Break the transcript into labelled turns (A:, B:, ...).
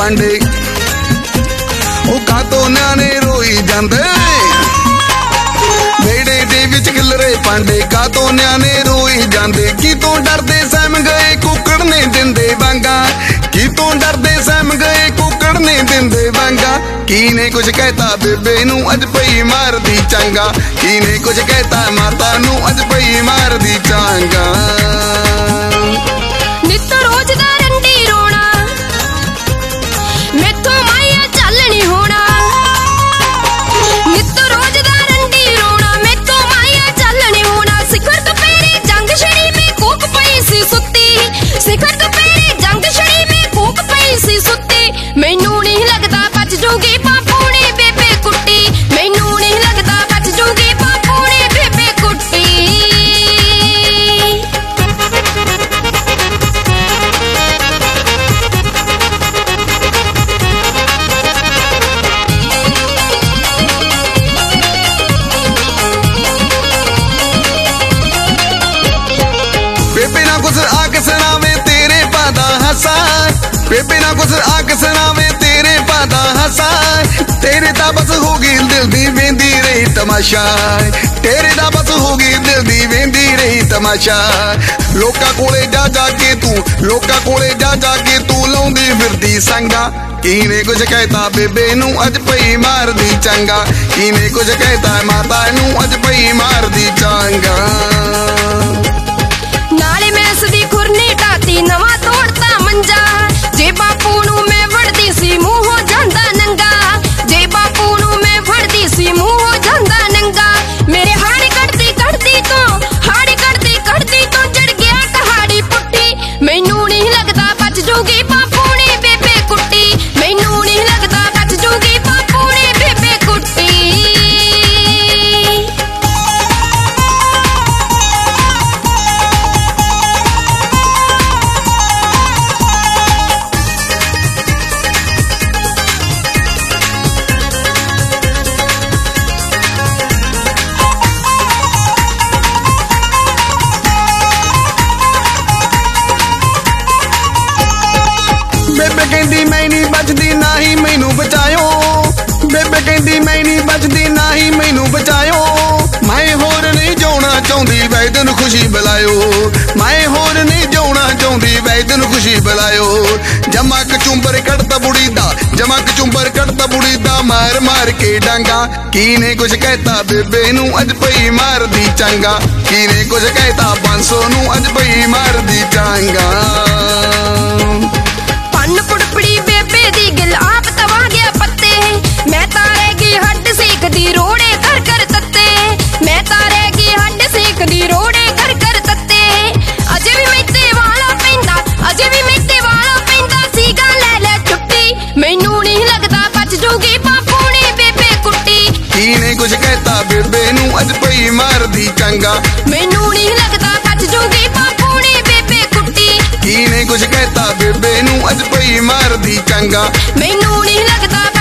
A: पांडे ओ कातों न्याणे रोई जांदे बेड़े दे विच खिलरे पांडे कातों न्याणे रोई जांदे कितों डरदे सहम गए कुकड़ ने दिंदे वांगा कितों डरदे सहम गए कुकड़ ने दिंदे वांगा कीने कुछ कहता बेबे नू अज पई मार दी चंगा कीने कुछ कहता माता नू अज पई मार दी चंगा
B: नित रोज दा रंडी रोना मैथों माया चल नहीं होना नित रोज दा रंडी रोना मैथों माया चल नहीं होना सिखर दोपहरे जंग छड़ी में कूक पई सी सुत्ती सिखर दोपहरे जंग छड़ी में कूक पई सी सुत्ती मैनू नहीं लगदा बच जूगी बापू ने बेबे कुट्टी मैनू नहीं लगदा बच जूगी बापू ने बेबे कुट्टी
A: बेबे ना कुछ आके सुनावे तेरे पादा हसा बेबे ना कुछ आके सुनावे तेरे पादा हसा तेरे दा बस होगी दिल दी वेंदी रही तमाशा तेरे दा बस होगी दिल दी वेंदी रही तमाशा लोका कोले जा के तू लोका कोले जा के तू लाउंदी फिरदी संगा कीने कुछ कहता बेबे नू अज पई मार दी चंगा कीने कुछ कहता माता नू अज पई मार दी चंगा
B: नाले मैं सदी खुरनी टाती नवा तोड़ता मंजा जे बापू नू मैं वड़दी सी मुंह हो जांदा नंगा जे बापू नू मैं वड़दी सी मुंह हो जांदा नंगा मेरे हाड़े कटदी तो जड़ गया कहाड़ी पुट्टी मैनू नहीं लगदा बच जूगी बापू ने बेबे कुट्टी मैनू नहीं लगदा बच जूगी बापू ने बेबे कुट्टी
A: बेबे कहती मैं नहीं बचदी ना ही मैनू बचायो बेबे कहती मैं नहीं बचदी ना ही मैनू बचायो मैं होर नहीं जाना चाहती वैद नू खुशी बुलायो मैं होर नहीं जाना चाहती वैद नू खुशी बुलायो जमा कचुंबर कटता बुड़ी दा मार मार के डांगा कीने कुछ कहता बेबे नू अज पई मार दी चंगा कीने कुछ कहता 500 नू अज पई मार दी चंगा
B: पन पुड़पड़ी बेबे दी गिल आप तवा गया पत्ते मैं तारेगी हड्ड सीखदी रोड़े कर कर तत्ते मैं तारेगी हड्ड सीखदी रोड़े कर कर तत्ते अजे भी मैते वाला पैंदा सीगा ले ले छुट्टी मैनू नहीं लगदा बच जूगी बापू ने बेबे कुट्टी
A: कीने कुछ कहता बेबे नू अज पई मार दी चंगा
B: मैनू नहीं लगदा बच जूगी बापू ने बेबे कुट्टी
A: कीने कुछ कहता बेबे नू अज पई मार दी चंगा
B: मैनू नहीं लगदा